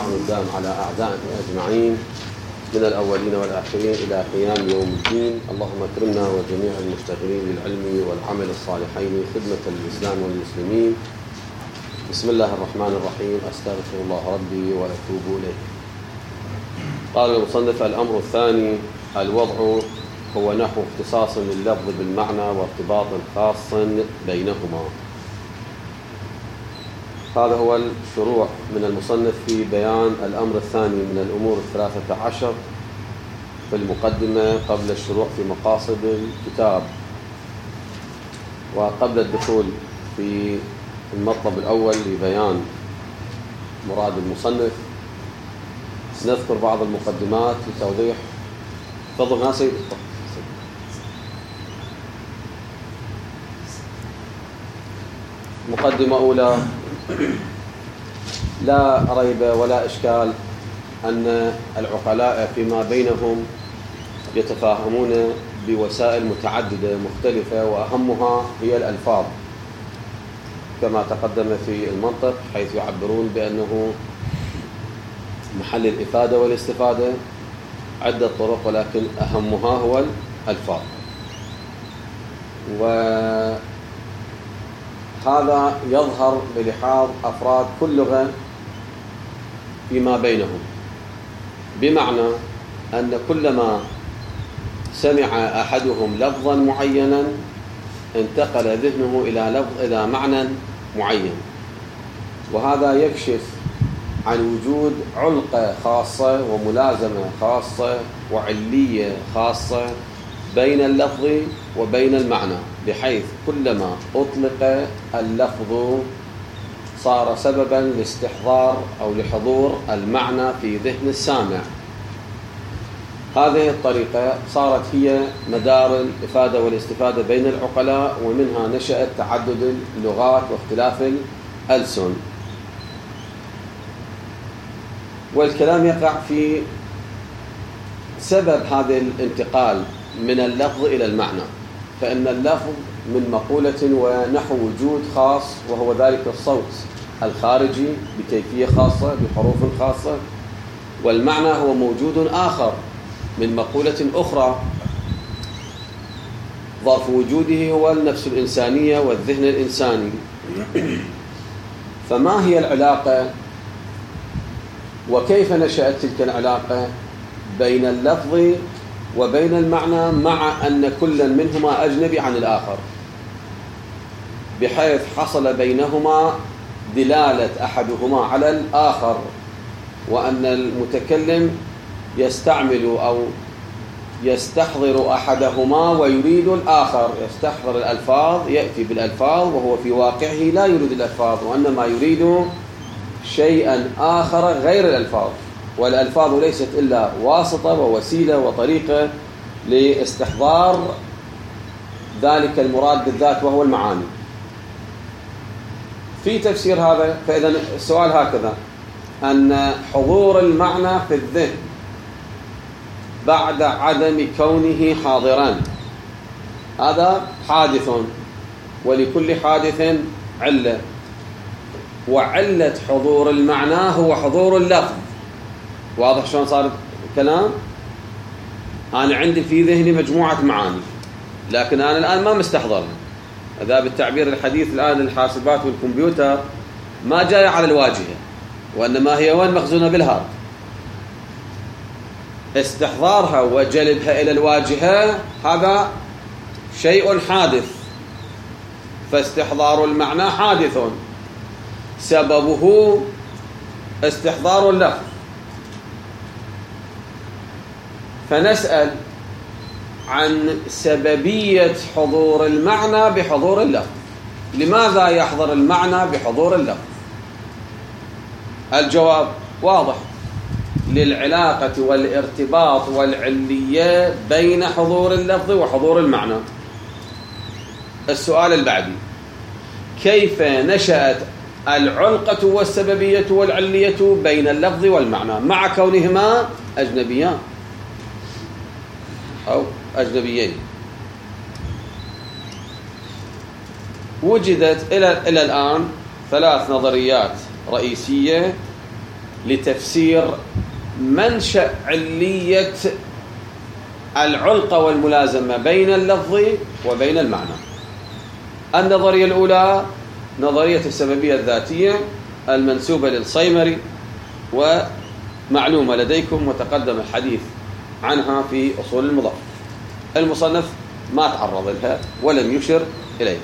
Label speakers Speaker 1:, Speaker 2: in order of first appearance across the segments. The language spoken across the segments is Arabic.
Speaker 1: والطاعن الدام على أعدائه أجمعين من الأولين والآخرين إلى قيام يوم الدين. اللهم اكرمنا وجميع المشتغلين بالعلم والعمل الصالحين خدمة الإسلام والمسلمين. بسم الله الرحمن الرحيم. أستغفر الله ربي وأتوب إليه. قال المصنف: الأمر الثاني الوضع هو نحو اختصاص لللفظ بالمعنى وارتباط خاص بينهما. هذا هو الشروع من المصنف في بيان الأمر الثاني من الأمور 13 في المقدمة قبل الشروع في مقاصد الكتاب. وقبل الدخول في المطلب الأول لبيان مراد المصنف نذكر بعض المقدمات لتوضيح. تفضل يا سيدي. مقدمة أولى: لا ريب ولا إشكال أن العقلاء فيما بينهم يتفاهمون بوسائل متعددة مختلفة، وأهمها هي الألفاظ كما تقدم في المنطق، حيث يعبرون بأنه محل الإفادة والاستفادة عدة طرق، ولكن أهمها هو الألفاظ. وهذا يظهر بلحاظ أفراد كل لغة فيما بينهم، بمعنى أن كلما سمع أحدهم لفظا معينا انتقل ذهنه إلى معنى معين، وهذا يكشف عن وجود علقة خاصة وملازمة خاصة وعلية خاصة بين اللفظ وبين المعنى، بحيث كلما أطلق اللفظ صار سببا لاستحضار أو لحضور المعنى في ذهن السامع. هذه الطريقة صارت هي مدار الإفادة والاستفادة بين العقلاء، ومنها نشأت تعدد اللغات واختلاف الألسن. والكلام يقع في سبب هذا الانتقال من اللفظ إلى المعنى، فإن اللفظ من مقولة ونحو وجود خاص، وهو ذلك الصوت الخارجي بكيفية خاصة بحروف خاصة، والمعنى هو موجود آخر من مقولة أخرى ظرف وجوده هو النفس الإنسانية والذهن الإنساني. فما هي العلاقة وكيف نشأت تلك العلاقة بين اللفظ وبين المعنى، مع أن كل منهما أجنبي عن الآخر، بحيث حصل بينهما دلالة أحدهما على الآخر، وأن المتكلم يستعمل أو يستحضر أحدهما ويريد الآخر، يستحضر الألفاظ، يأتي بالألفاظ وهو في واقعه لا يريد الألفاظ، وإنما يريد شيئا آخر غير الألفاظ، والألفاظ ليست إلا واسطة ووسيلة وطريقة لاستحضار ذلك المراد بالذات وهو المعاني. في تفسير هذا، فإذا السؤال هكذا: أن حضور المعنى في الذهن بعد عدم كونه حاضرا هذا حادث، ولكل حادث علة، وعلة حضور المعنى هو حضور اللفظ. واضح شلون صار الكلام؟ أنا عندي في ذهني مجموعة معاني، لكن أنا الآن ما مستحضرها. هذا بالتعبير الحديث الآن للحاسبات والكمبيوتر ما جاي على الواجهة، وإنما هي وين مخزونة بالهارد. استحضارها وجلبها إلى الواجهة هذا شيء حادث، فاستحضار المعنى حادث سببه استحضار اللفظ. فنسأل عن سببية حضور المعنى بحضور اللفظ. لماذا يحضر المعنى بحضور اللفظ؟ الجواب واضح: للعلاقة والارتباط والعلية بين حضور اللفظ وحضور المعنى. السؤال البعدي: كيف نشأت العلقة والسببية والعلية بين اللفظ والمعنى مع كونهما أجنبيان أو أجنبيين؟ وجدت إلى الآن 3 نظريات رئيسية لتفسير منشأ علية العلقة والملازمة بين اللفظ وبين المعنى. النظرية الأولى نظرية السببية الذاتية المنسوبة للصيمري، ومعلومة لديكم وتقدم الحديث عنها في أصول المضاف. المصنف ما تعرض لها ولم يشر إليها.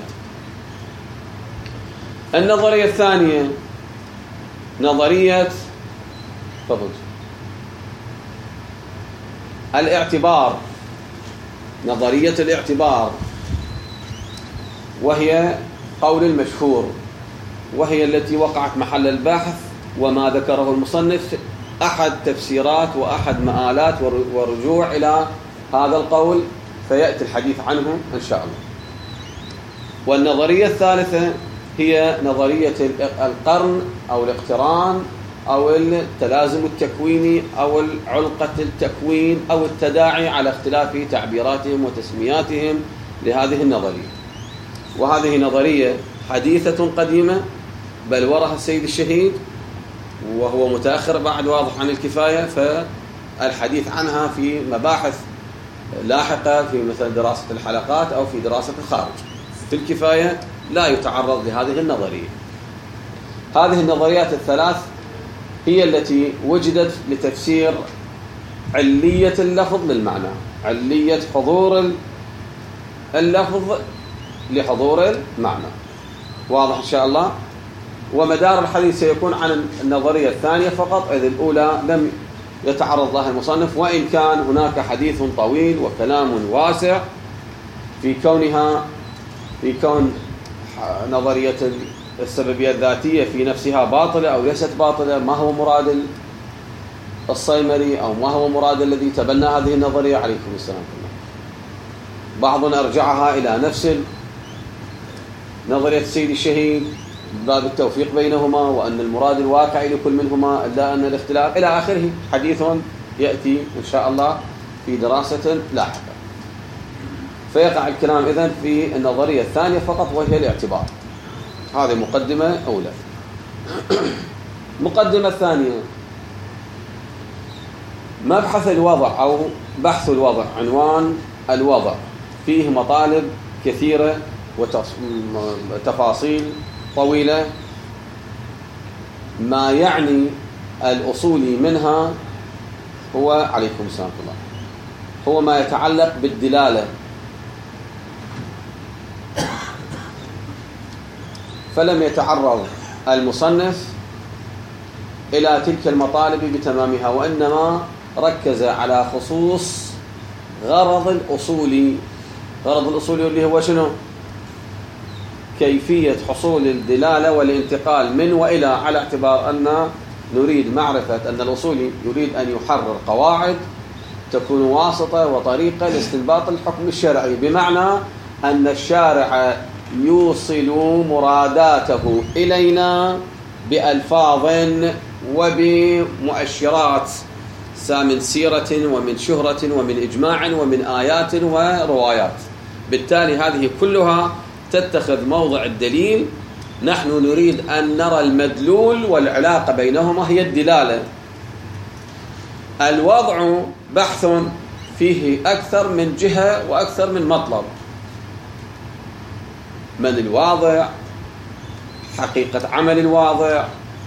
Speaker 1: النظرية الثانية نظرية الاعتبار، نظرية الاعتبار، وهي قول المشهور، وهي التي وقعت محل البحث وما ذكره المصنف أحد تفسيرات وأحد مآلات ورجوع إلى هذا القول، فيأتي الحديث عنه إن شاء الله. والنظرية الثالثة هي نظرية القرن أو الاقتران أو التلازم التكويني أو العلقة التكوين أو التداعي على اختلاف تعبيراتهم وتسمياتهم لهذه النظرية. وهذه نظرية حديثة قديمة، بل ورها السيد الشهيد، وهو متأخر بعد واضح عن الكفاية، فالحديث عنها في مباحث لاحقة في مثل دراسة الحلقات أو في دراسة الخارج. في الكفاية لا يتعرض لهذه النظرية. هذه النظريات الثلاث هي التي وجدت لتفسير علية اللفظ للمعنى، علية حضور اللفظ لحضور المعنى. واضح إن شاء الله. ومدار الحديث سيكون عن النظرية الثانية فقط، إذ الأولى لم يتعرض لها المصنف، وإن كان هناك حديث طويل وكلام واسع في كون نظرية السببية الذاتية في نفسها باطلة أو ليست باطلة، ما هو مراد الصيمري أو ما هو مراد الذي تبنى هذه النظرية عليكم السلام. بعضنا أرجعها إلى نفس نظرية السيد الشهيد باب التوفيق بينهما، وأن المراد الواقع لكل منهما إلا أن الاختلاف إلى آخره. حديث يأتي إن شاء الله في دراسة لاحقة. فيقع الكلام إذن في النظرية الثانية فقط، وهي الاعتبار. هذه مقدمة أولى. مقدمة ثانية، مبحث الوضع أو بحث الوضع، عنوان الوضع فيه مطالب كثيرة وتفاصيل طويلة. ما يعني الأصولي منها هو عليكم السلام الله، هو ما يتعلق بالدلالة. فلم يتعرض المصنف إلى تلك المطالب بتمامها، وإنما ركز على خصوص غرض الأصولي. غرض الأصولي اللي هو شنو؟ كيفية حصول الدلالة والانتقال من وإلى، على اعتبار أن نريد معرفة أن الأصولي يريد أن يحرر قواعد تكون واسطة وطريقة لاستنباط الحكم الشرعي، بمعنى أن الشارع يوصل مراداته إلينا بألفاظ وبمؤشرات من سيرة ومن شهرة ومن إجماع ومن آيات وروايات. بالتالي هذه كلها تتخذ موضع الدليل. نحن نريد أن نرى المدلول والعلاقة بينهما هي الدلالة. الوضع بحث فيه أكثر من جهة وأكثر من مطلب. من الواضع، حقيقة عمل الواضع،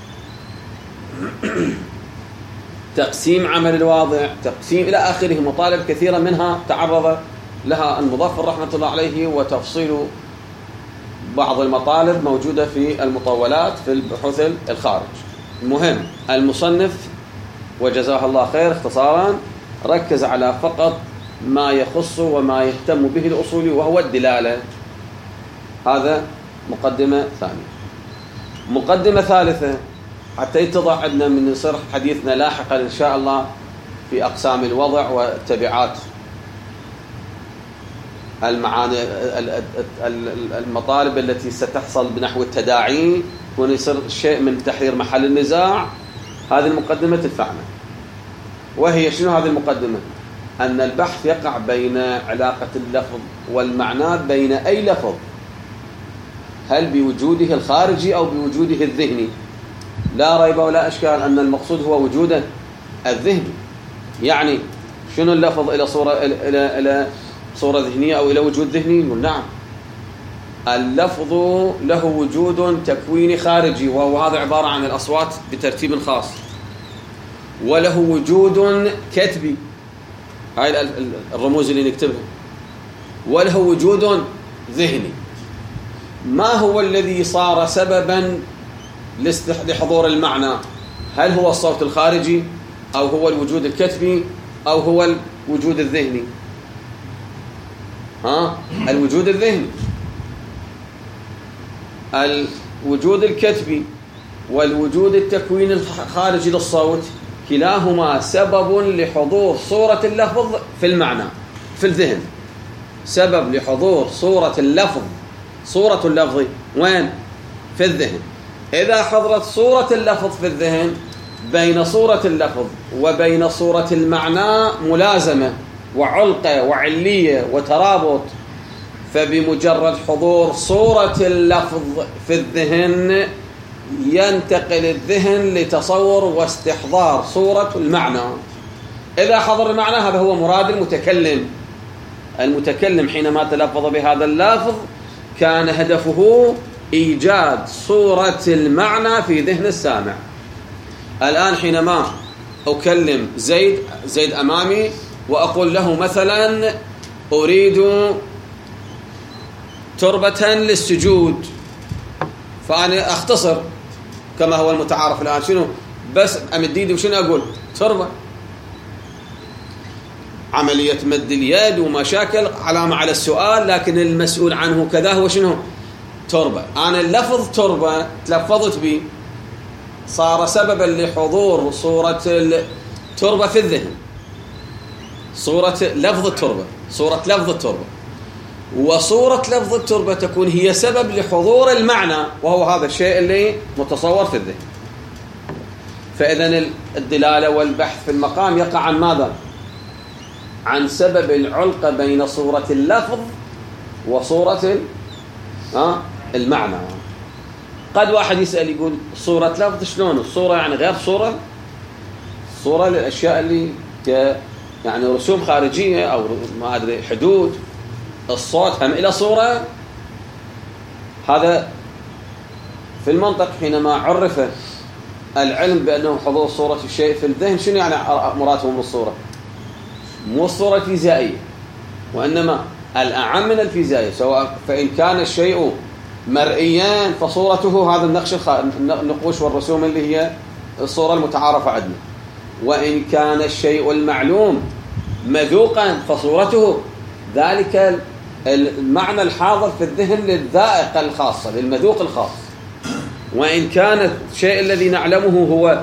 Speaker 1: تقسيم عمل الواضع، تقسيم إلى آخره. مطالب كثيرة منها تعرض لها المظفر رحمة الله عليه، وتفصيل بعض المطالب موجودة في المطولات في البحوث الخارج. المهم المصنف وجزاه الله خير اختصارا ركز على فقط ما يخص وما يهتم به الأصولي، وهو الدلالة. هذا مقدمة ثانية. مقدمة ثالثة حتى يتضح عندنا من يصير حديثنا لاحقا إن شاء الله في أقسام الوضع والتبعات، المعاني، المطالب التي ستحصل بنحو التداعي، ويصير شيء من تحرير محل النزاع. هذه المقدمة تدفعنا. وهي شنو هذه المقدمة؟ أن البحث يقع بين علاقة اللفظ والمعنى بين أي لفظ، هل بوجوده الخارجي أو بوجوده الذهني. لا ريب ولا أشكال أن المقصود هو وجود الذهن. يعني شنو اللفظ إلى صورة ذهنية أو إلى وجود ذهني؟ نعم، اللفظ له وجود تكويني خارجي، وهو هذا عبارة عن الأصوات بترتيب خاص، وله وجود كتبي، هاي الرموز اللي نكتبها، وله وجود ذهني. ما هو الذي صار سببا لحضور المعنى؟ هل هو الصوت الخارجي، أو هو الوجود الكتبي، أو هو الوجود الذهني؟ الوجود الذهني. الوجود الكتبي والوجود التكويني الخارجي للصوت كلاهما سبب لحضور صورة اللفظ في المعنى في الذهن. سبب لحضور صورة اللفظ، صورة اللفظ وين؟ في الذهن. إذا حضرت صورة اللفظ في الذهن، بين صورة اللفظ وبين صورة المعنى ملازمة وعلقة وعلية وترابط، فبمجرد حضور صورة اللفظ في الذهن ينتقل الذهن لتصور واستحضار صورة المعنى. إذا حضر المعنى، هذا هو مراد المتكلم. المتكلم حينما تلفظ بهذا اللفظ كان هدفه إيجاد صورة المعنى في ذهن السامع. الآن حينما أكلم زيد أمامي وأقول له مثلا أريد تربة للسجود، فأنا أختصر كما هو المتعارف الآن، شنو بس أمد ايدي وشنو أقول؟ تربة. عملية مد اليد ومشاكل علامة على السؤال، لكن المسؤول عنه كذا هو شنو؟ تربة. أنا اللفظ تربة تلفظت به صار سببا لحضور صورة التربة في الذهن، صورة لفظ التربة، صورة لفظ التربة. وصورة لفظ التربة تكون هي سبب لحضور المعنى، وهو هذا الشيء اللي متصور في الذهن. فإذن الدلالة والبحث في المقام يقع عن ماذا؟ عن سبب العلقة بين صورة اللفظ وصورة المعنى. قد واحد يسأل يقول صورة لفظ شلون؟ الصورة يعني غير صورة للأشياء اللي يعني رسوم خارجية أو ما أدري حدود. الصوت هم إلى صورة. هذا في المنطق حينما عرف العلم بأنه حضور صورة الشيء في الذهن، شنو يعني مراده من الصورة؟ مو الصورة الفيزيائية، وإنما الأعم من الفيزيائية. سواء فإن كان الشيء مرئيا فصورته هذا النقش النقوش والرسوم اللي هي الصورة المتعارفة عندنا، وإن كان الشيء المعلوم مذوقا فصورته ذلك المعنى الحاضر في الذهن للذائقة الخاصة، للمذوق الخاص. وإن كان الشيء الذي نعلمه هو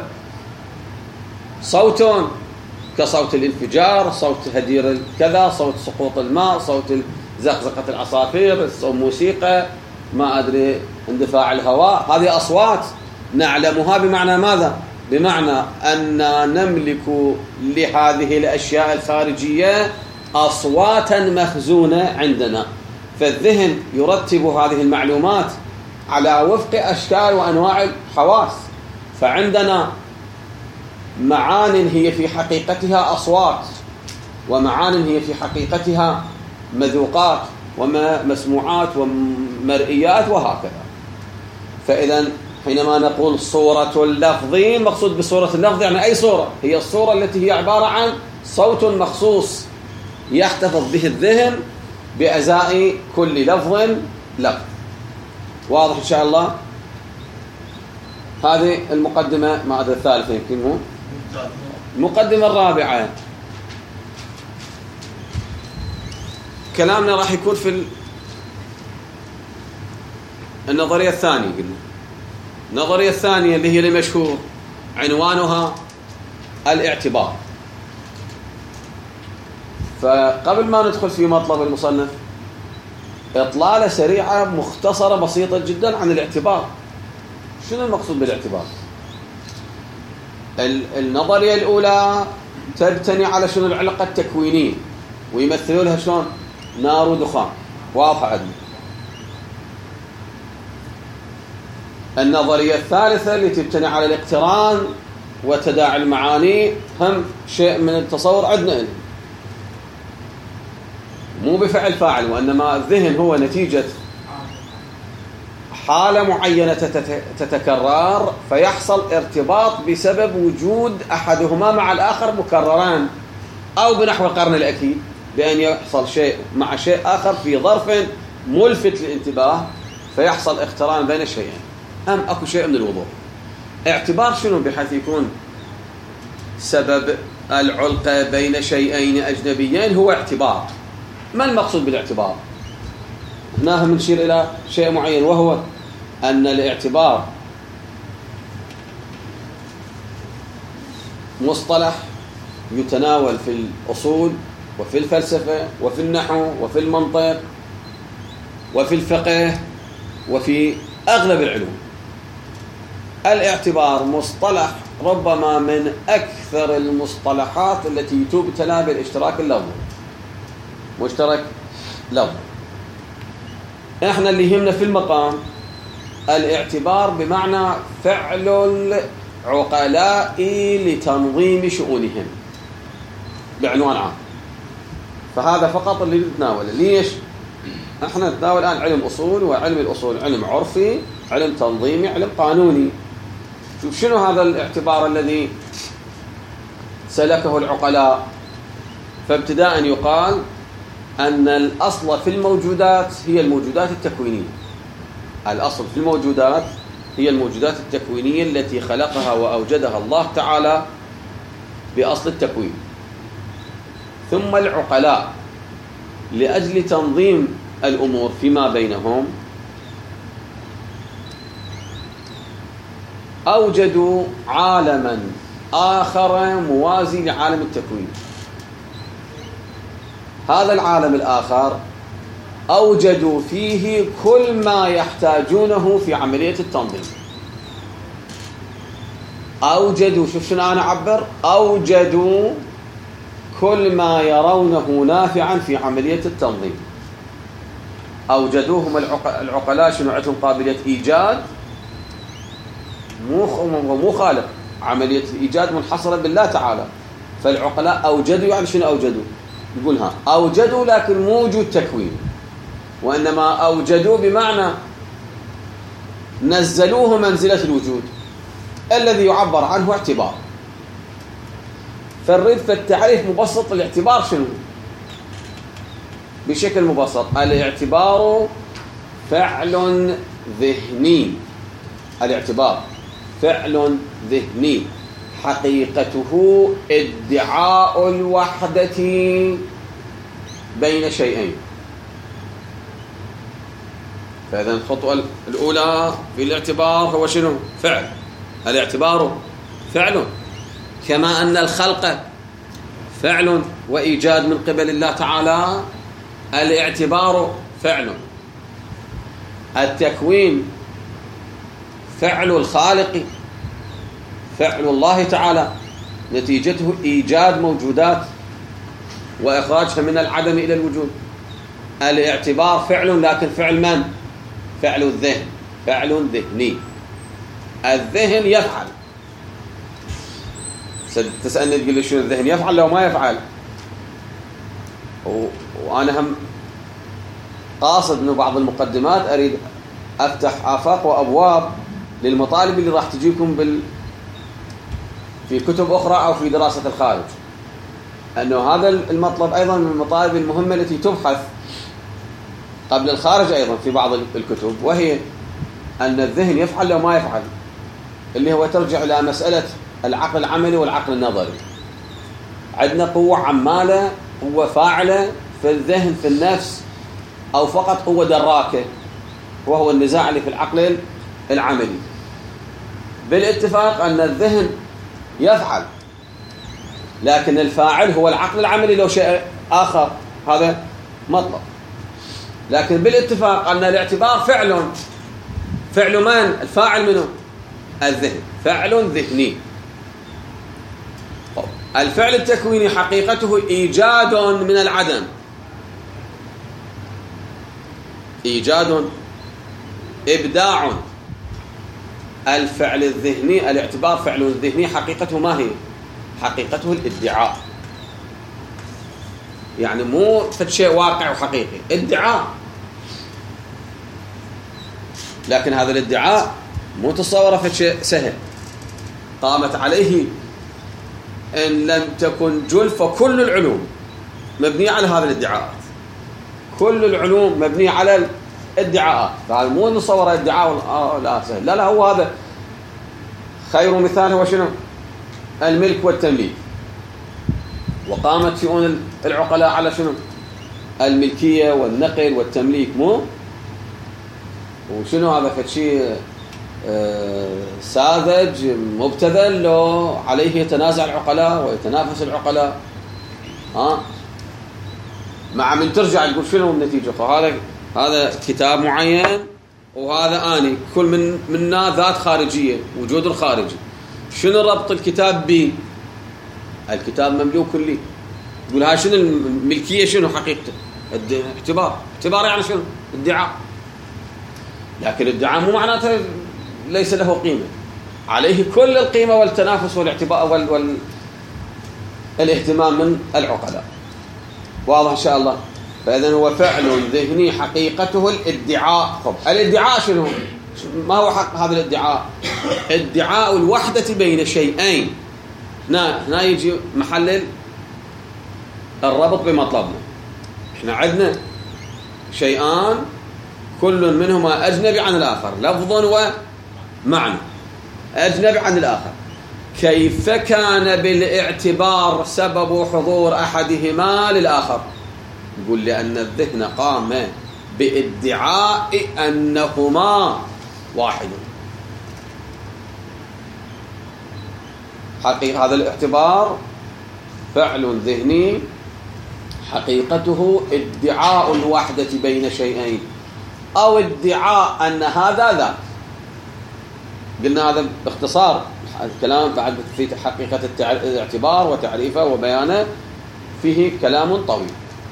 Speaker 1: صوت كصوت الانفجار، صوت هدير الكذا، صوت سقوط الماء، صوت زقزقة العصافير، صوت موسيقى، ما أدري اندفاع الهواء، هذه أصوات نعلمها. بمعنى ماذا؟ بمعنى أن نملك لهذه الأشياء الخارجية أصواتا مخزونة عندنا، فالذهن يرتب هذه المعلومات على وفق أشكال وأنواع الحواس. فعندنا معان هي في حقيقتها أصوات، ومعان هي في حقيقتها مذوقات ومسموعات ومرئيات وهكذا. فإذا حينما نقول صورة اللفظ، مقصود بصورة اللفظ يعني أي صورة؟ هي الصورة التي هي عبارة عن صوت مخصوص يحتفظ به الذهن بأزاء كل لفظ لفظ. واضح إن شاء الله؟ هذه المقدمة، ما أدري الثالثة يمكن مو المقدمة الرابعة. كلامنا راح يكون في النظرية الثانية. قلنا النظرية الثانية اللي هي المشهور عنوانها الاعتبار. فقبل ما ندخل في مطلب المصنف، إطلالة سريعة مختصرة بسيطة جدا عن الاعتبار. شنو المقصود بالاعتبار؟ النظرية الأولى تبتني على شنو؟ العلاقة التكوينية، ويمثلوا لها شلون؟ نار ودخان. واضحة عندنا. النظرية الثالثة اللي تبتني على الاقتران وتداعي المعاني هم شيء من التصور عندنا، مو بفعل فاعل، وإنما الذهن هو نتيجة حالة معينة تتكرر، فيحصل ارتباط بسبب وجود أحدهما مع الآخر مكرران، أو بنحو القرن الأكيد بأن يحصل شيء مع شيء آخر في ظرف ملفت للانتباه، فيحصل اقتران بين الشيئين. أكو شيء من الوضوح. اعتبار شنو؟ بحيث يكون سبب العلقة بين شيئين أجنبيين هو اعتبار. ما المقصود بالاعتبار؟ هنا هم نشير إلى شيء معين، وهو أن الاعتبار مصطلح يتناول في الأصول وفي الفلسفة وفي النحو وفي المنطق وفي الفقه وفي أغلب العلوم. الاعتبار مصطلح ربما من أكثر المصطلحات التي تبتلى بالاشتراك اللفظي، مشترك لفظي. احنا اللي يهمنا في المقام الاعتبار بمعنى فعل العقلاء لتنظيم شؤونهم بعنوان عام، فهذا فقط اللي نتناوله. ليش؟ احنا نتناول الآن علم أصول، وعلم الأصول علم عرفي، علم تنظيمي، علم قانوني. شوف شنو هذا الاعتبار الذي سلكه العقلاء. فابتداء يقال أن الأصل في الموجودات هي الموجودات التكوينية. الأصل في الموجودات هي الموجودات التكوينية التي خلقها وأوجدها الله تعالى بأصل التكوين. ثم العقلاء لأجل تنظيم الأمور فيما بينهم أوجدوا عالما آخر موازي لعالم التكوين. هذا العالم الآخر أوجدوا فيه كل ما يحتاجونه في عملية التنظيم. أوجدوا، شوف شنو أنا أعبر، أوجدوا كل ما يرونه نافعا في عملية التنظيم. أوجدوهم العقلاء شنو عندهم؟ قابلية إيجاد، مو خالق. عملية الإيجاد منحصرة بالله تعالى. فالعقلاء أوجدوا، يعني شنو أوجدوا؟ نقولها أوجدوا لكن مو وجود تكوين، وإنما أوجدوا بمعنى نزلوه منزلة الوجود الذي يعبر عنه اعتبار. فالرد في التعريف مبسط الاعتبار شنو؟ بشكل مبسط الاعتبار فعل ذهني. الاعتبار فعل ذهني حقيقته ادعاء الوحدة بين شيئين. فإذا الخطوة الأولى في الاعتبار هو شنو؟ فعل. الاعتبار فعل، كما أن الخلق فعل وإيجاد من قبل الله تعالى. الاعتبار فعل. التكوين فعل الخالق، فعل الله تعالى، نتيجته إيجاد موجودات وإخراجها من العدم إلى الوجود. الاعتبار فعل، لكن فعل من؟ فعل الذهن، فعل ذهني. الذهن يفعل. تسألني تقول لي شو الذهن يفعل لو ما يفعل؟ وأنا هم قاصد من بعض المقدمات أريد أفتح آفاق وأبواب للمطالب اللي راح تجيكم في كتب أخرى أو في دراسة الخارج، أنه هذا المطلب أيضا من المطالب المهمة التي تبحث قبل الخارج أيضا في بعض الكتب، وهي أن الذهن يفعل لو ما يفعل، اللي هو ترجع إلى مسألة العقل العملي والعقل النظري. عندنا قوة عمالة، قوة فاعلة في الذهن في النفس، أو فقط قوة دراكة، وهو النزاع اللي في العقل العملي. بالاتفاق أن الذهن يفعل، لكن الفاعل هو العقل العملي لو شيء آخر، هذا مطلب. لكن بالاتفاق أن الاعتبار فعل. فعل من؟ الفاعل منه؟ الذهن، فعل ذهني. الفعل التكويني حقيقته إيجاد من العدم، إيجاد، إبداع. الفعل الذهني الاعتبار فعل ذهني حقيقته ما هي؟ حقيقته الادعاء، يعني مو شيء واقع وحقيقي، ادعاء. لكن هذا الادعاء مو تصوره في شيء سهل، قامت عليه إن لم تكن جلفة كل العلوم مبنية على هذه الادعاءات، كل العلوم مبنية على الادعاءات. فهذا مو نصور ادعاء لا سهل، لا هو هذا خير مثال هو شنو؟ الملك والتمليك. وقامت شؤون العقلاء على شنو؟ الملكية والنقل والتمليك، مو وشنو هذا فشي ساذج مبتذل لو عليه يتنازع العقلاء ويتنافس العقلاء. مع من ترجع تقول شنو النتيجة؟ هذا كتاب معين وهذا آني كل منا ذات خارجية، وجود الخارجي. شنو ربط الكتاب ب الكتاب مملوك لي؟ تقول هاي شنو الملكية؟ شنو حقيقته؟ اعتبار يعني شنو؟ ادعاء. لكن الادعاء مو معناته ليس له قيمة، عليه كل القيمة والتنافس والاعتبار والاهتمام من العقلاء. واضح إن شاء الله؟ فإذن هو فعل ذهني حقيقته الادعاء. طب الادعاء شنو؟ ما هو حق هذا الادعاء؟ ادعاء الوحدة بين شيئين. هنا يجي محلل الربط بمطلبنا. احنا عندنا شيئان كل منهما أجنبي عن الآخر لفظا ومعنى، أجنبي عن الآخر. كيف كان بالاعتبار سبب حضور أحدهما للآخر؟ يقول لأن الذهن قام بادعاء أنهما واحد. حقيقة هذا الاعتبار فعل ذهني حقيقته ادعاء الوحدة بين شيئين، أو ادعاء أن هذا ذاك. قلنا هذا باختصار الكلام، بعد في حقيقة الاعتبار وتعريفه وبيانه فيه كلام طويل.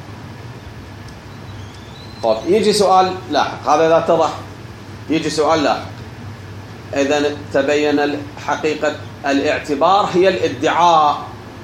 Speaker 1: طيب يجي سؤال لاحق، هذا إذا اتضح يجي سؤال لاحق. إذن تبين حقيقة الاعتبار هي الادعاء،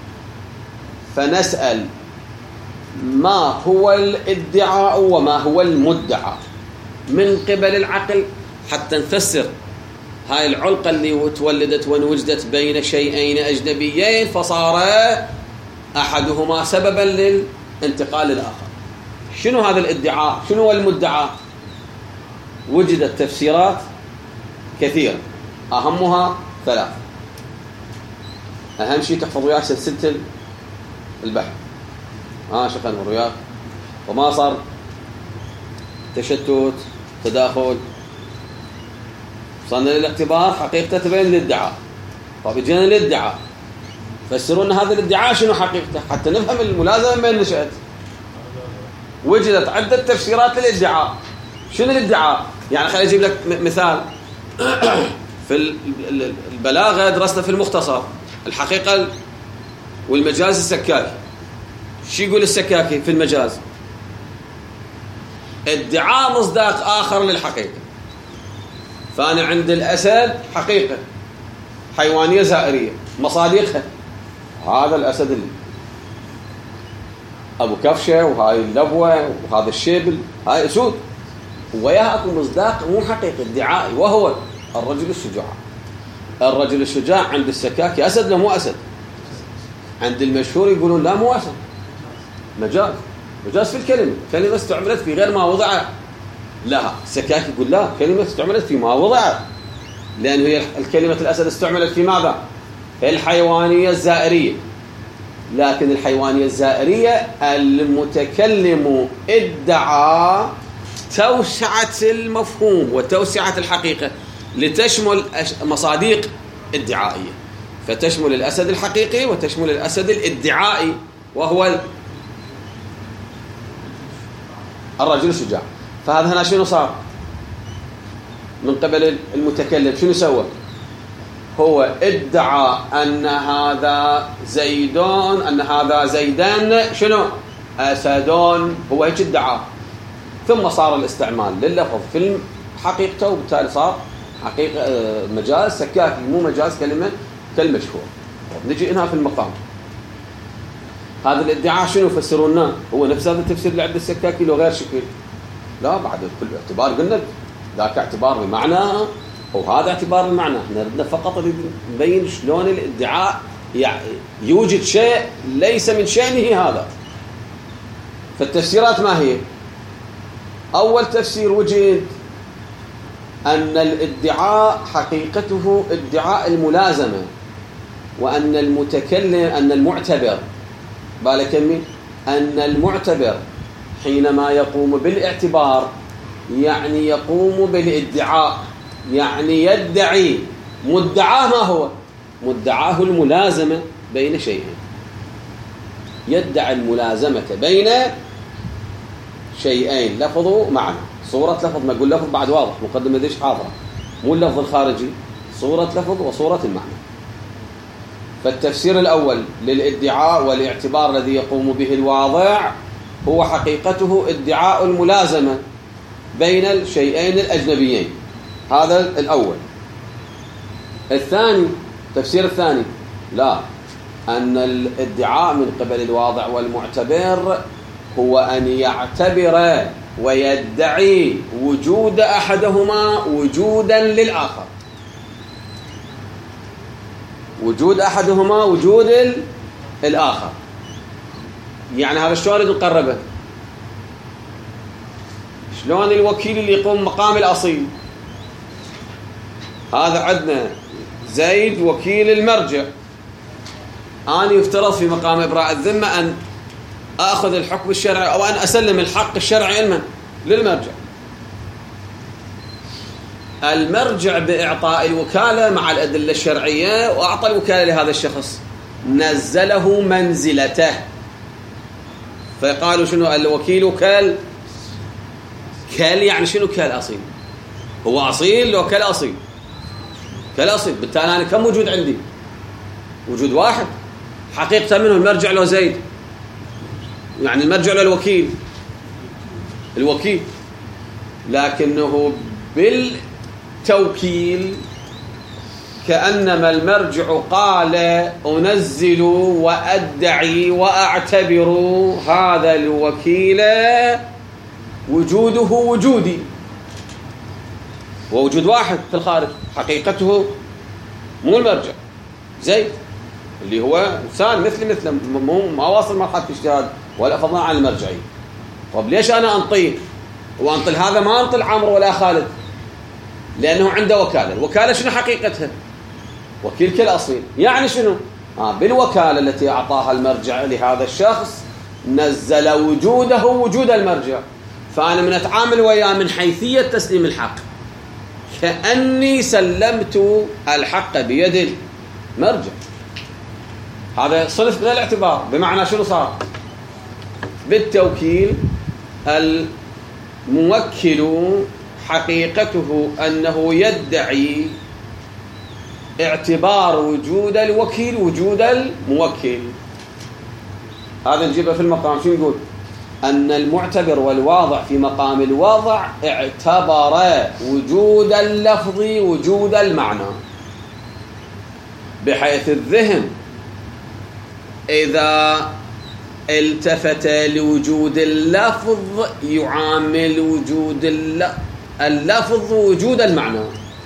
Speaker 1: فنسأل ما هو الادعاء وما هو المدعى من قبل العقل حتى نفسر هاي العلقة اللي تولدت وانوجدت بين شيئين أجنبيين فصار أحدهما سببا للانتقال للآخر. شنو هذا الادعاء؟ شنو هو المدعى؟ وجدت تفسيرات كثيرة، أهمها 3. أهم شيء تحفظ وياك سلسلة البحث. شكرا وياك. وما صار تشتت تداخل، صرنا للاعتبار حقيقته تبين الادعاء. طيب جينا للادعاء، فسرونا هذا الادعاء شنو حقيقته حتى نفهم الملازمة بين نشأت. وجدت عدة تفسيرات للادعاء. شنو الادعاء؟ يعني خليني أجيب لك مثال. في البلاغة درسنا في المختصر الحقيقة والمجاز السكاكي. شو يقول السكاكي في المجاز؟ ادعاء مصداق آخر للحقيقة. فأنا عند الأسد حقيقة حيوانية زائرية مصادقها هذا الأسد اللي أبو كفشة، وهاي اللبوة، وهذا الشيبل، هاي أسود، وياها أكو مصداق مو حقيقي ادعائي، وهو الرجل الشجاع. الرجل الشجاع عند السكاكي أسد لا مو أسد. عند المشهور يقولون لا مو أسد، مجاز في الكلمة، كلمة استعملت في غير ما وضع لها. السكاكي يقول لا، كلمة استعملت في ما وضع، لأن هي الكلمة الأسد استعملت في ماذا؟ في الحيوانية الزائرية. لكن الحيوانية الزائرية المتكلم ادعى توسعة المفهوم وتوسعة الحقيقة لتشمل مصادق ادعائية، فتشمل الأسد الحقيقي وتشمل الأسد الادعائي وهو الرجل الشجاع. فهذا هنا شنو صار من قبل المتكلم؟ شنو سوى؟ هو ادعى أن هذا زيدون، أن هذا زيدان شنو؟ أسدون. هو هيك ادعى، ثم صار الاستعمال لللفظ في حقيقته، وبالتالي صار حقيقة مجاز سكاكي، مو مجاز كلمة كالمشهور. نجي هنا في المقام هذا الادعاء شنو يفسرونه؟ هو نفس هذا التفسير اللي عند السكاكي لو غير شكل؟ لا، بعد كل اعتبار قلنا ذاك اعتبار بمعنى وهذا اعتبار بمعنى. احنا بدنا فقط نبين شلون الادعاء يوجد شيء ليس من شأنه هذا. فالتفسيرات ما هي؟ أول تفسير وجد أن الادعاء حقيقته ادعاء الملازمة، وأن المعتبر بالك أن المعتبر حينما يقوم بالاعتبار يعني يقوم بالادعاء، يعني يدعي مدعاه. ما هو مدعاه؟ الملازمة بين شيئين. يدعي الملازمة بين شيئين، لفظ ومعنى. صورة لفظ، ما أقول لفظ بعد واضح، مقدمة ديش حاضرة، مو اللفظ الخارجي، صورة لفظ وصورة المعنى. فالتفسير الأول للادعاء والاعتبار الذي يقوم به الواضع هو حقيقته ادعاء الملازمة بين الشيئين الأجنبيين. هذا الأول. الثاني، التفسير الثاني، لا، أن الادعاء من قبل الواضع والمعتبر هو أن يعتبر ويدعي وجود أحدهما وجودا للآخر. وجود أحدهما وجود الآخر. يعني هذا شلون نقربه؟ شلون الوكيل اللي يقوم مقام الأصيل؟ هذا عندنا زيد وكيل المرجع، أنا يفترض في مقام إبراء الذمة أن أخذ الحكم الشرعي أو أن أسلم الحق الشرعي للمرجع. المرجع بإعطاء الوكالة مع الأدلة الشرعية وأعطى الوكالة لهذا الشخص، نزله منزلته. فقالوا شنو الوكيل كال يعني شنو كال أصيل؟ هو أصيل لو كال أصيل، كال أصيل. بالتالي أنا كم وجود عندي؟ وجود واحد. حقيقة منه المرجع له زيد، يعني المرجع له الوكيل، لكنه بالتوكيل كأنما المرجع قال أنزل وأدعي وأعتبر هذا الوكيل وجوده وجودي، ووجود واحد في الخارج حقيقته مو المرجع زيد اللي هو إنسان مثل ما واصل مرحلة اجتهاد ولا فضلا عن المرجعي. طب ليش أنا أنطيه وأنطل هذا ما أنطل عمرو ولا خالد؟ لأنه عنده وكالة. الوكالة شنو حقيقتها؟ وكيل كل أصيل. يعني شنو؟ بالوكالة التي أعطاها المرجع لهذا الشخص نزل وجوده وجود المرجع. فأنا من أتعامل وياه من حيثية تسليم الحق كأني سلمت الحق بيد المرجع. هذا صنف من الاعتبار. بمعنى شنو صار؟ بالتوكيل الموكل حقيقته أنه يدعي اعتبار وجود الوكيل وجود الموكل. هذا نجيبه في المقام. شو يقول؟ أن المعتبر والواضع في مقام الواضع اعتبر وجود اللفظ وجود المعنى، بحيث الذهن إذا التفت لوجود اللفظ يعامل وجود اللفظ وجود المعنى.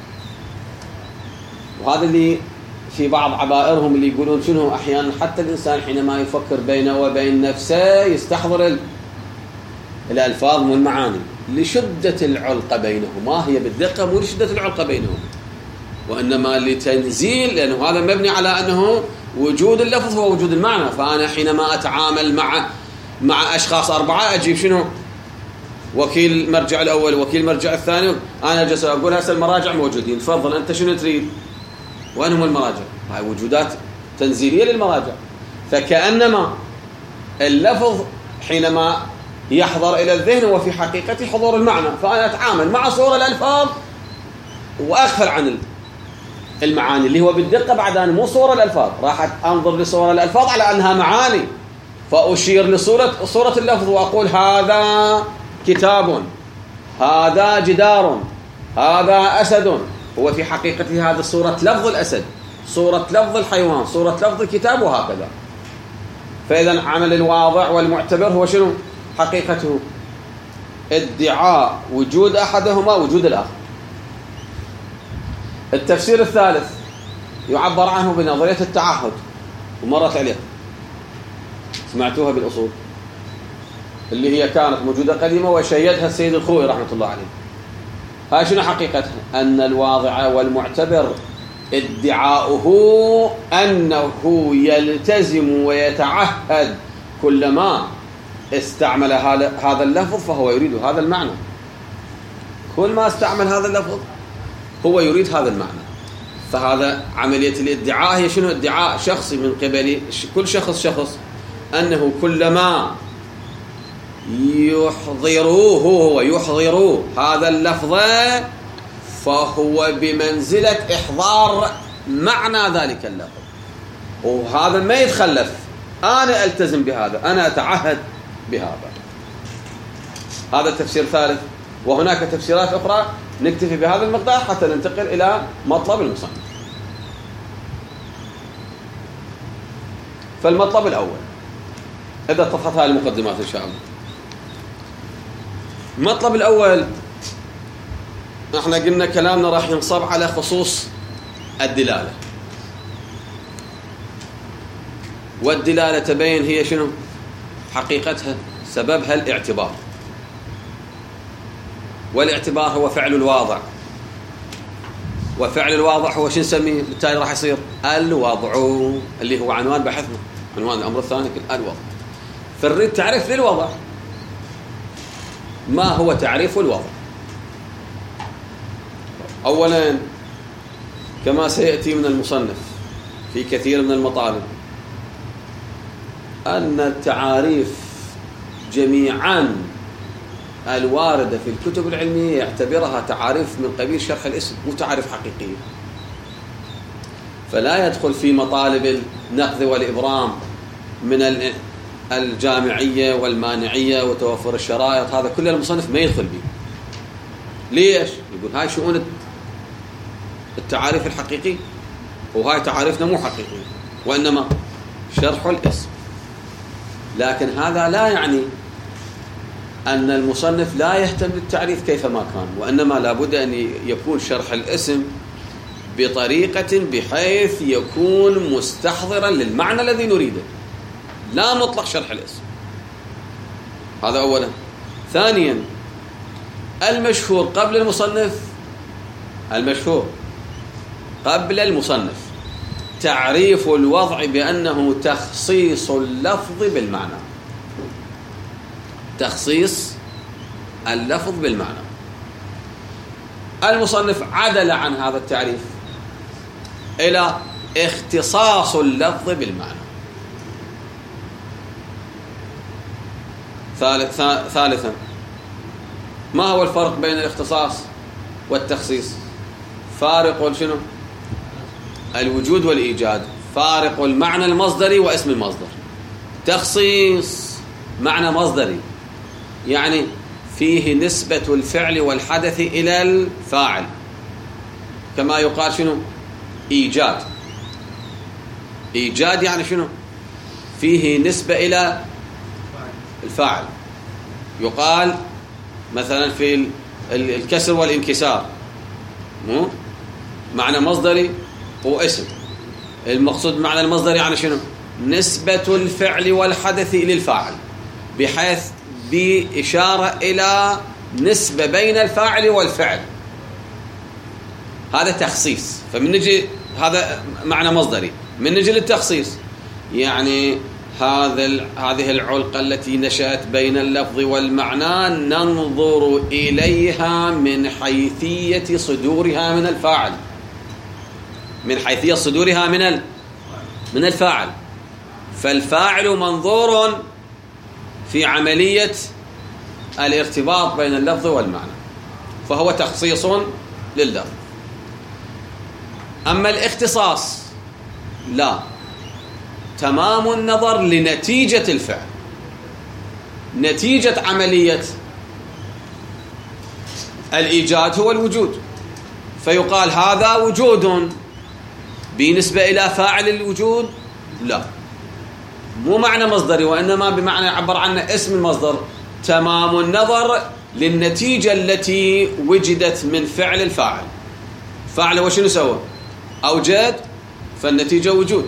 Speaker 1: وهذا اللي في بعض عبائرهم اللي يقولون شنو أحيانا حتى الإنسان حينما يفكر بينه وبين نفسه يستحضر الألفاظ والمعاني لشدة العلقة بينهما. هي بالدقة مو لشدة العلقة بينهم، وإنما لتنزيل، لأنه هذا مبني على أنه وجود اللفظ هو وجود المعنى. فأنا حينما أتعامل مع أشخاص أربعة أجيب شنو؟ وكيل مرجع الأول وكيل مرجع الثاني. أنا جالس أقول هسه المراجع موجودين، تفضل أنت شنو تريد؟ وين هم المراجع؟ هاي وجودات تنزيلية للمراجع. فكأنما اللفظ حينما يحضر إلى الذهن وفي حقيقة حضور المعنى. فأنا أتعامل مع صور الألفاظ وأغفل عن المعاني اللي هو بالدقة. بعد أن مو صورة الألفاظ، راح أنظر لصورة الألفاظ على أنها معاني، فأشير لصورة اللفظ وأقول هذا كتاب، هذا جدار، هذا أسد، هو في حقيقته هذا صورة لفظ الأسد، صورة لفظ الحيوان، صورة لفظ الكتاب، وهكذا. فإذا عمل الواضع والمعتبر هو شنو حقيقته؟ ادعاء وجود أحدهما وجود الآخر. التفسير الثالث يعبر عنه بنظرية التعهد، ومرت عليه سمعتوها بالأصول، اللي هي كانت موجودة قديمة وشيدها السيد الخوئي رحمة الله عليه. هاي شنو حقيقتها؟ أن الواضع والمعتبر ادعاؤه أنه يلتزم ويتعهد كلما استعمل هذا اللفظ فهو يريد هذا المعنى. كل ما استعمل هذا اللفظ هو يريد هذا المعنى. فهذا عملية الادعاء هي شنو؟ ادعاء شخصي من قبل كل شخص أنه كلما يحضر هذا اللفظ فهو بمنزلة إحضار معنى ذلك اللفظ، وهذا ما يتخلف. أنا ألتزم بهذا، أنا أتعهد بهذا. هذا التفسير الثالث. وهناك تفسيرات أخرى، نكتفي بهذا المقدار حتى ننتقل إلى مطلب المصنف. فالمطلب الأول، إذا اتفقت هذه المقدمات إن شاء الله. المطلب الأول، احنا قلنا كلامنا راح ينصب على خصوص الدلالة، والدلالة تبين هي شنو حقيقتها، سببها الاعتبار، والاعتبار هو فعل الواضع، وفعل الواضع هو شو نسميه؟ بالتالي راح يصير الوضع، اللي هو عنوان بحثنا، عنوان الأمر الثاني الوضع. فنريد تعريف للوضع. ما هو تعريف الوضع؟ أولا، كما سيأتي من المصنف في كثير من المطالب، أن التعاريف جميعا الواردة في الكتب العلمية يعتبرها تعاريف من قبيل شرح الاسم، مو تعاريف حقيقية. فلا يدخل في مطالب النقذ والإبرام من الجامعية والمانعية وتوفر الشرائط، هذا كل المصنف ما يدخل به. ليش؟ يقول هاي شؤون التعاريف الحقيقية، وهاي تعاريفنا مو حقيقية، وإنما شرح الاسم. لكن هذا لا يعني أن المصنف لا يهتم بالتعريف كيفما كان، وإنما لابد أن يكون شرح الاسم بطريقة بحيث يكون مستحضرا للمعنى الذي نريده، لا مطلق شرح الاسم. هذا أولا. ثانيا، المشهور قبل المصنف تعريف الوضع بأنه تخصيص اللفظ بالمعنى، تخصيص اللفظ بالمعنى. المصنف عدل عن هذا التعريف إلى اختصاص اللفظ بالمعنى. ثالثا، ما هو الفرق بين الاختصاص والتخصيص؟ فارق شنو؟ الوجود والإيجاد، فارق المعنى المصدري واسم المصدر. تخصيص معنى مصدري، يعني فيه نسبة الفعل والحدث إلى الفاعل، كما يقال شنو؟ إيجاد يعني شنو؟ فيه نسبة إلى الفاعل. يقال مثلا في الكسر والانكسار، مو معنى مصدري واسم. المقصود معنى المصدري يعني شنو؟ نسبة الفعل والحدث إلى الفاعل، بحيث بإشارة إلى نسبة بين الفاعل والفعل. هذا تخصيص. فمن نجي هذا معنى مصدري، من نجي للتخصيص يعني هذه العلقة التي نشأت بين اللفظ والمعنى ننظر إليها من حيثية صدورها من الفاعل، من حيثية صدورها من الفاعل. فالفاعل منظور في عملية الارتباط بين اللفظ والمعنى، فهو تخصيص لللفظ. أما الاختصاص لا، تمام النظر لنتيجة الفعل، نتيجة عملية الإيجاد هو الوجود. فيقال هذا وجود بنسبة إلى فاعل الوجود؟ لا، مو معنى مصدري، وإنما بمعنى يعبر عنه اسم المصدر. تمام النظر للنتيجة التي وجدت من فعل الفاعل. فاعل هو شنو سوى؟ أوجد، فالنتيجة وجود.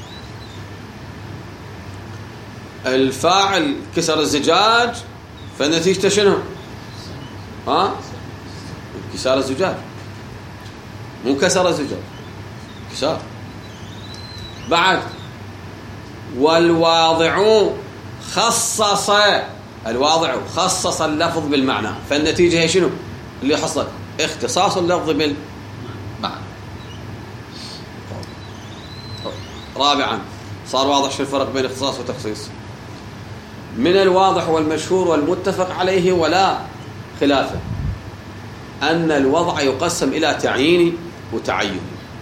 Speaker 1: الفاعل كسر الزجاج، فالنتيجة شنو؟ كسر الزجاج، مو كسر الزجاج، كسر. بعد والواضع خصص، الواضع خصص اللفظ بالمعنى، فالنتيجة هي شنو اللي حصل؟ اختصاص اللفظ بالمعنى. رابعا صار واضح شو الفرق بين اختصاص وتخصيص. من الواضح والمشهور والمتفق عليه ولا خلافه أن الوضع يقسم إلى تعييني وتعيني.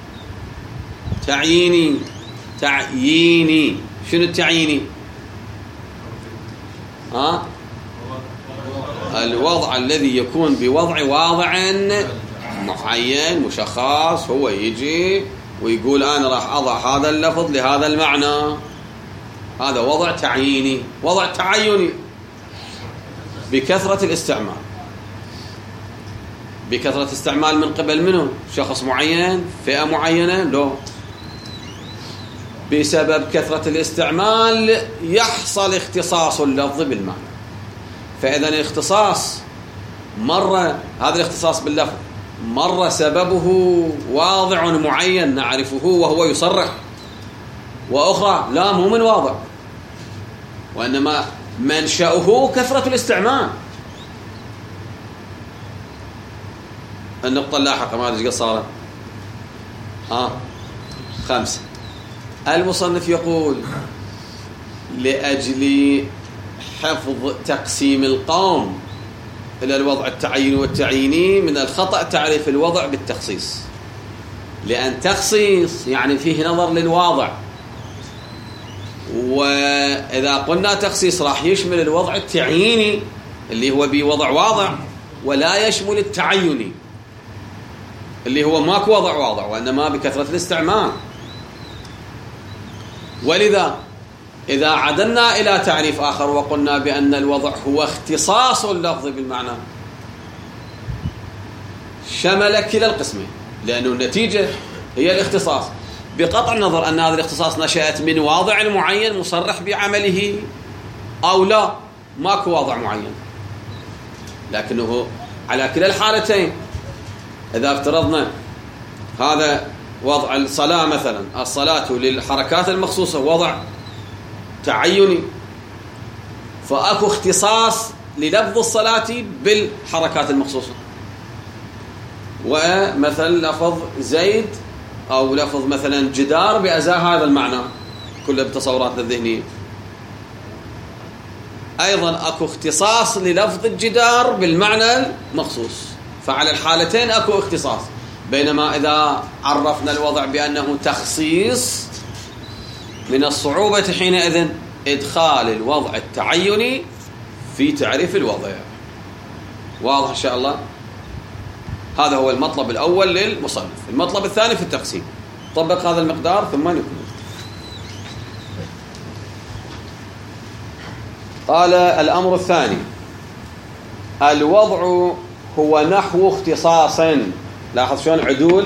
Speaker 1: تعييني شنو التعييني؟ الوضع الذي يكون بوضع واضع معين مشخص، هو يجي ويقول أنا راح أضع هذا اللفظ لهذا المعنى، هذا وضع تعييني. وضع تعيني بكثرة الاستعمال، بكثرة استعمال من قبل منه؟ شخص معين، فئة معينة؟ لا، بسبب كثرة الاستعمال يحصل اختصاص اللفظ بالمعنى. فإذا الاختصاص مرة، هذا الاختصاص باللفظ مرة سببه واضع معين نعرفه وهو يصرح، وأخرى لا، مو من واضع، وإنما منشأه كثرة الاستعمال. النقطة اللاحقة ما أدري صارت 5. المصنف يقول لأجل حفظ تقسيم القوم إلى الوضع التعييني والتعييني، من الخطأ تعريف الوضع بالتخصيص، لأن تخصيص يعني فيه نظر للواضع، وإذا قلنا تخصيص راح يشمل الوضع التعييني اللي هو بوضع واضع، ولا يشمل التعيني اللي هو ماكو وضع واضع وإنما بكثرة الاستعمال. ولذا إذا عدلنا إلى تعريف آخر وقلنا بأن الوضع هو اختصاص اللفظ بالمعنى، شمل كلا القسمين، لأنه النتيجة هي الاختصاص، بقطع النظر أن هذا الاختصاص نشأت من واضع معين مصرح بعمله أو لا، ماكو واضع معين. لكنه على كلا الحالتين، إذا افترضنا هذا وضع الصلاة مثلا، الصلاة للحركات المخصوصة وضع تعيني، فأكو اختصاص للفظ الصلاة بالحركات المخصوصة. ومثلا لفظ زيد أو لفظ مثلا جدار بأزاء هذا المعنى، كله بتصوراتنا الذهنية. أيضا أكو اختصاص للفظ الجدار بالمعنى المخصوص، فعلى الحالتين أكو اختصاص. بينما إذا عرفنا الوضع بأنه تخصيص، من الصعوبة حينئذ إدخال الوضع التعيني في تعريف الوضع. واضح إن شاء الله؟ هذا هو المطلب الأول للمصنف. المطلب الثاني في التقسيم، طبق هذا المقدار ثم نكمل. قال الأمر الثاني: الوضع هو نحو اختصاص. لاحظ شلون عدول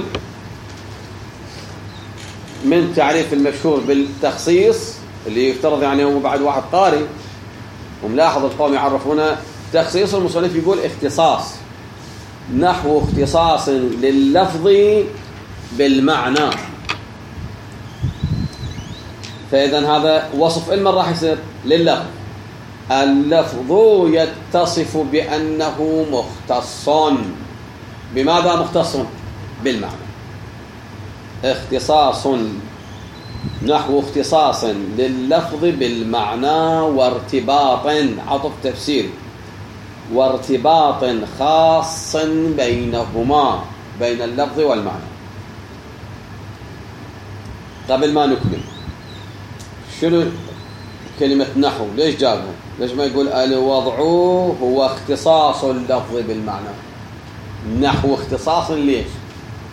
Speaker 1: من تعريف المشهور بالتخصيص اللي يفترض يعني هو بعد واحد قاري وملاحظ القوم يعرفونه تخصيص، المصنف يقول اختصاص، نحو اختصاص لللفظ بالمعنى. فإذا هذا وصف علما راح يصير لللفظ. اللفظ يتصف بأنه مختص. بماذا مختص؟ بالمعنى. اختصاص نحو اختصاص لللفظ بالمعنى وارتباط، عطف تفسيري، وارتباط خاص بينهما، بين اللفظ والمعنى. قبل ما نكمل، شنو كلمة نحو؟ ليش جابه؟ ليش ما يقول الوضع هو اختصاص اللفظ بالمعنى؟ نحو اختصاص ليش؟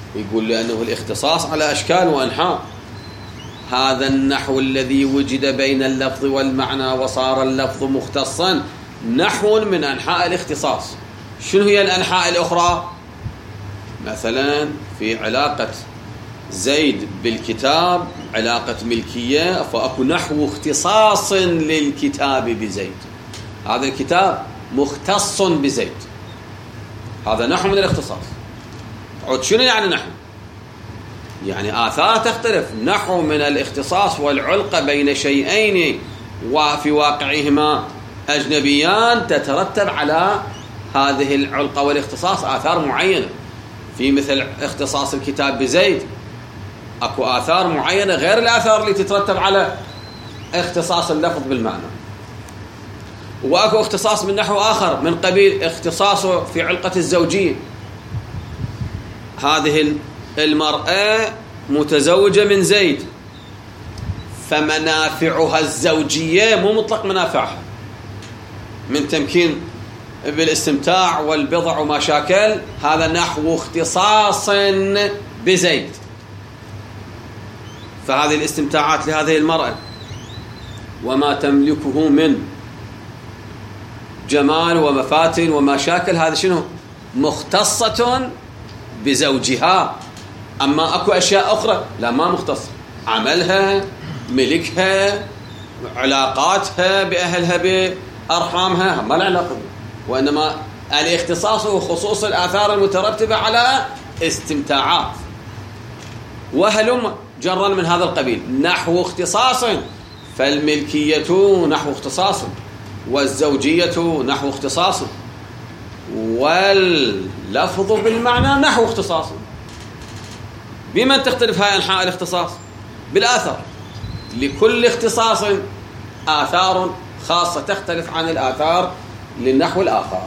Speaker 1: يقول لأنه الاختصاص على أشكال وأنحاء. هذا النحو الذي وجد بين اللفظ والمعنى وصار اللفظ مختصا نحو من أنحاء الاختصاص. شنو هي الأنحاء الأخرى؟ مثلا في علاقة زيد بالكتاب علاقة ملكية، فأكو نحو اختصاص للكتاب بزيد، هذا الكتاب مختص بزيد، هذا نحو من الاختصاص. عود شنو يعني نحو؟ يعني آثار تختلف. نحو من الاختصاص والعلقة بين شيئين وفي واقعهما أجنبيان تترتب على هذه العلقة والاختصاص آثار معينة. في مثل اختصاص الكتاب بزيد أكو آثار معينة غير الآثار اللي تترتب على اختصاص اللفظ بالمعنى. وأكو اختصاص من نحو آخر من قبيل اختصاصه في علقة الزوجية. هذه المرأة متزوجة من زيد، فمنافعها الزوجية مو مطلق منافعها من تمكين بالاستمتاع والبضع وما شاكل، هذا نحو اختصاص بزيد. فهذه الاستمتاعات لهذه المرأة وما تملكه من جمال ومفاتن وما شاكل، هذا شنو؟ مختصة بزوجها. أما أكو أشياء أخرى لا ما مختصة، عملها، ملكها، علاقاتها بأهلها بأرحامها ما له علاقة، وإنما الاختصاص وخصوص الآثار المترتبة على استمتاعات. وهلم جرا من هذا القبيل نحو اختصاص، فالملكية نحو اختصاص، والزوجية نحو اختصاص، واللفظ بالمعنى نحو اختصاص. بمن تختلف هاي أنحاء الاختصاص؟ بالآثار. لكل اختصاص آثار خاصة تختلف عن الآثار للنحو الآخر.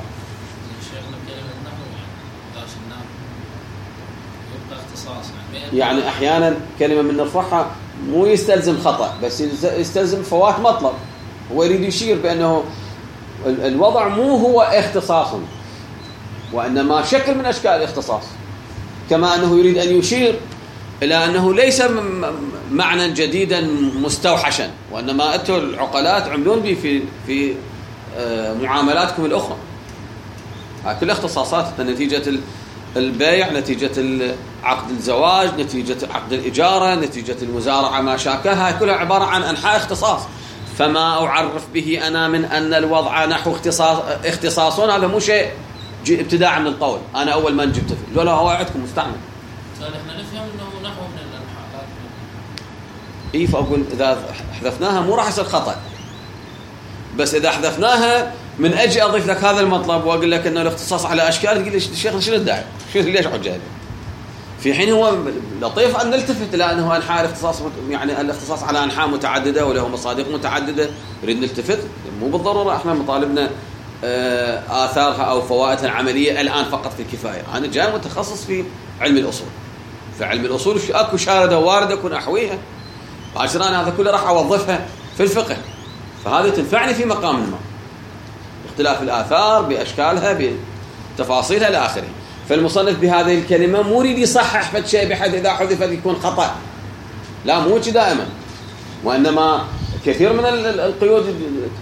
Speaker 1: يعني أحيانا كلمة من نرفعها مو يستلزم خطأ، بس يستلزم فوات مطلب. هو يريد يشير بأنه الوضع مو هو اختصاص، وإنما شكل من أشكال الاختصاص. كما أنه يريد أن يشير إلى أنه ليس معنى جديدا مستوحشا، وإنما أنتم العقلاء عملون به في معاملاتكم الأخرى. كل اختصاصات نتيجة البيع، نتيجة عقد الزواج، نتيجة عقد الإجارة، نتيجة المزارعة ما شاكلها، كلها عبارة عن أنحاء اختصاص. فما أعرف به أنا من أن الوضع نحو اختصاص هذا مو شيء ابتداء من القول. أنا أول ما جبت فيه لا هو عندكم مستعمل.
Speaker 2: احنا نفهم انه نحو من الانحاء.
Speaker 1: اي فاقول اذا حذفناها مو راح يصير خطا، بس اذا حذفناها من اجي اضيف لك هذا المطلب واقول لك انه الاختصاص على اشكال، تقول لي الشيخ شنو الداعي؟ ليش حجه؟ في حين هو لطيف ان نلتفت الى انه انحاء الاختصاص، يعني الاختصاص على انحاء متعدده وله مصادق متعدده، نريد نلتفت. مو بالضروره احنا مطالبنا آثارها أو فوائدها العملية الآن فقط في الكفاية. أنا جاي متخصص في علم الأصول، في علم الأصول أكو شاردة واردة أكون أحويها، عشان أنا هذا كله راح أوظفها في الفقه، فهذا تنفعني في مقام ما، اختلاف الآثار بأشكالها بتفاصيلها إلى آخره. فالمصنف بهذه الكلمة مو يريد يصحح فد شيء بحيث إذا حذفت يكون خطأ، لا مو دائما، وإنما كثير من القيود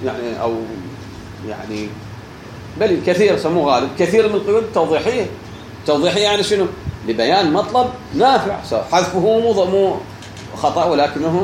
Speaker 1: يعني بل كثير سموه غالب، كثير من القيود توضيحية يعني شنو؟ لبيان مطلب نافع، حذفه مو خطأ، ولكنه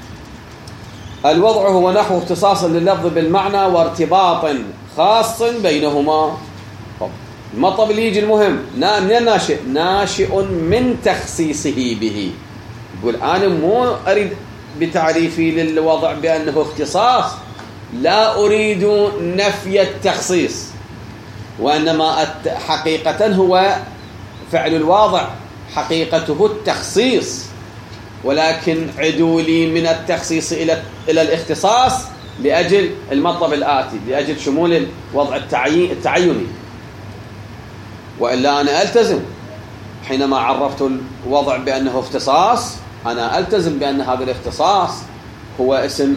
Speaker 1: الوضع هو نحو اختصاص لللفظ بالمعنى وارتباط خاص بينهما. طب المطلب اللي يجي المهم من ناشئ من تخصيصه به. يقول أنا مو أريد بتعريفي للوضع بأنه اختصاص، لا أريد نفي التخصيص، وإنما حقيقة هو فعل الواضع حقيقته التخصيص، ولكن عدولي من التخصيص إلى الاختصاص لأجل المطلب الآتي، لأجل شمول الوضع التعيني. وإلا أنا ألتزم حينما عرفت الوضع بأنه اختصاص، أنا ألتزم بأن هذا الاختصاص هو اسم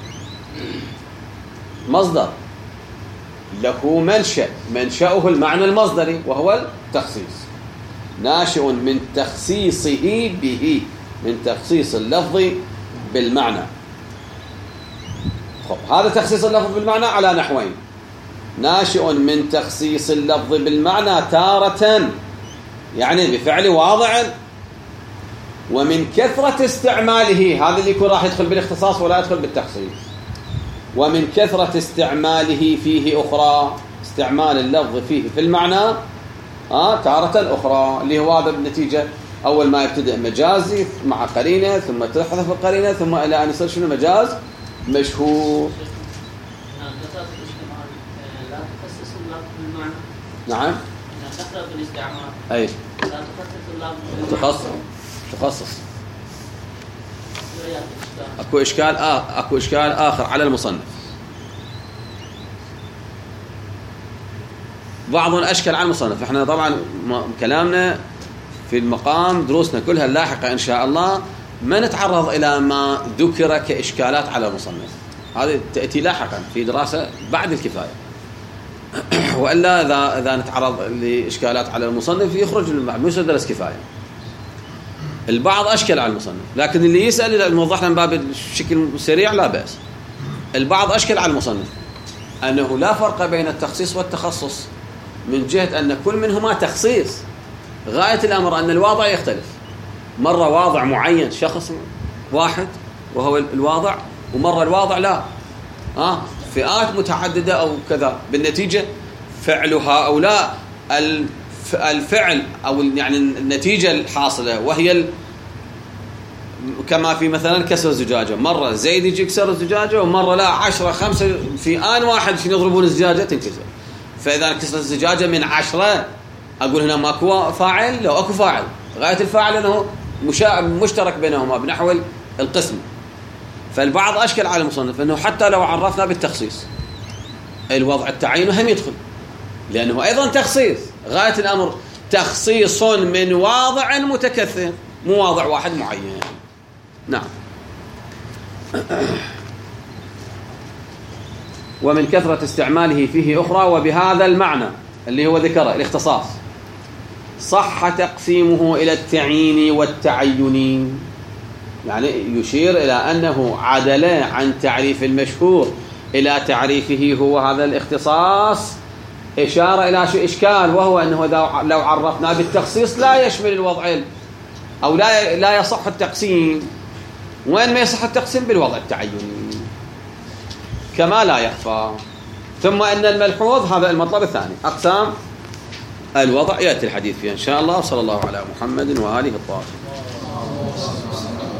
Speaker 1: مصدر له منشأه المعنى المصدري وهو التخصيص. ناشئ من تخصيصه به، من تخصيص اللفظ بالمعنى. هذا تخصيص اللفظ بالمعنى على نحوين: ناشئ من تخصيص اللفظ بالمعنى تارة، يعني بفعل واضع، ومن كثرة استعماله، هذا اللي يكون راح يدخل بالاختصاص ولا يدخل بالتخصيص، ومن كثرة استعماله فيه أخرى، استعمال اللفظ فيه في المعنى تارة أخرى، اللي هو هذا بالنتيجة أول ما يبتدئ مجازي مع قرينة، ثم تحذف القرينة، ثم إلى أن يصير شنو؟ مجاز مشهور.
Speaker 3: لا تخصص اللفظ بالمعنى.
Speaker 1: نعم.
Speaker 3: كثرة الاستعمال.
Speaker 1: أي.
Speaker 3: لا تخصص اللفظ بالمعنى.
Speaker 1: تخصص. أكو إشكال آخر على المصنف. بعضهم أشكل على المصنف. إحنا طبعا كلامنا في المقام دروسنا كلها اللاحقة إن شاء الله ما نتعرض إلى ما ذكر كإشكالات على المصنف، هذه تأتي لاحقا في دراسة بعد الكفاية. وإلا إذا نتعرض لإشكالات على المصنف يخرج مو درس كفاية. البعض أشكل على المصنف، لكن اللي يسأل إذا نوضح لنا من باب الشكل سريع لا بأس. البعض أشكل على المصنف أنه لا فرق بين التخصيص والتخصص، من جهة أن كل منهما تخصيص. غاية الأمر أن الواضع يختلف، مرة واضع معين شخص واحد وهو الواضع، ومرة الواضع لا فئات متعددة أو كذا. بالنتيجة فعل هؤلاء الفعل أو يعني النتيجة الحاصلة وهي كما في مثلا كسر الزجاجة، مرة زيد يجي يكسر الزجاجة، ومرة لا 10 5 في آن واحد يضربون الزجاجة تنكسر. فإذا كسر الزجاجة من 10 أقول هنا ماكو فاعل؟ لو أكو فاعل، غاية الفاعل أنه مشترك بينهما بنحو القسم. فالبعض أشكل على المصنف أنه حتى لو عرفنا بالتخصيص الوضع التعيين هم يدخل، لأنه أيضا تخصيص. غاية الأمر تخصيص من واضع متكثر، مو واضع واحد معين. نعم. ومن كثرة استعماله فيه أخرى، وبهذا المعنى اللي هو ذكره الاختصاص صح تقسيمه إلى التعيين والتعين، يعني يشير إلى أنه عدل عن تعريف المشهور إلى تعريفه هو هذا الاختصاص، إشارة إلى إشكال، وهو أنه لو عرفنا بالتخصيص لا يشمل الوضعين، أو لا يصح التقسيم. وين ما يصح التقسيم؟ بالوضع التعيني، كما لا يخفى. ثم أن الملحوظ هذا المطلب الثاني، أقسام الوضع يأتي الحديث فيه إن شاء الله. صلى الله على محمد وآله الطاهرين.